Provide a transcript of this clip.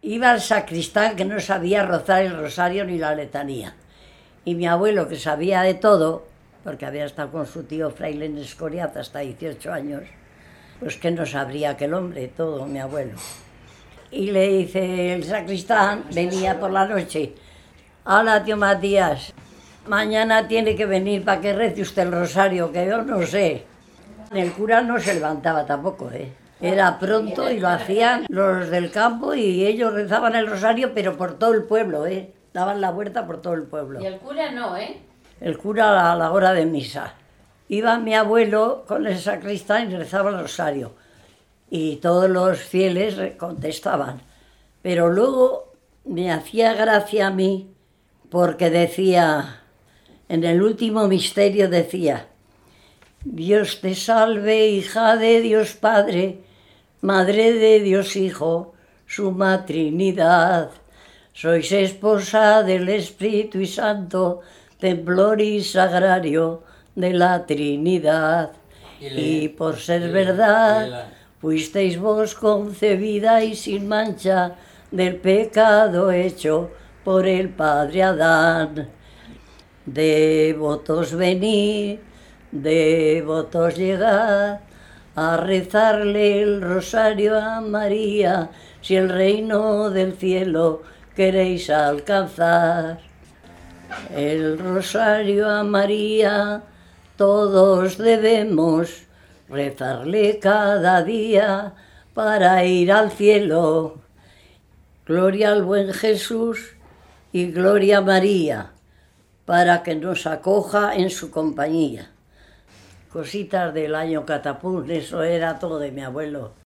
Iba al sacristán que no sabía rozar el rosario ni la letanía. Y mi abuelo, que sabía de todo, porque había estado con su tío fraile en Escoriaza hasta 18 años, pues que no sabría aquel hombre, todo, mi abuelo. Y le dice el sacristán, venía por la noche: hola, tío Matías, mañana tiene que venir para que rece usted el rosario, que yo no sé. El cura no se levantaba tampoco, ¿eh? Era pronto y lo hacían los del campo y ellos rezaban el rosario, pero por todo el pueblo, ¿eh? Daban la vuelta por todo el pueblo. Y el cura no, ¿eh? El cura a la hora de misa. Iba mi abuelo con el sacristán y rezaba el rosario. Y todos los fieles contestaban. Pero luego me hacía gracia a mí porque decía, en el último misterio decía: Dios te salve, hija de Dios Padre, Madre de Dios Hijo, Suma Trinidad. Sois esposa del Espíritu Santo, temblor y sagrario de la Trinidad. Y por ser verdad, fuisteis vos concebida y sin mancha del pecado hecho por el Padre Adán. Devotos venid, devotos llegad a rezarle el rosario a María, si el reino del cielo queréis alcanzar. El rosario a María todos debemos rezarle cada día para ir al cielo. Gloria al buen Jesús y gloria a María, para que nos acoja en su compañía. Cositas del año Catapún, eso era todo de mi abuelo.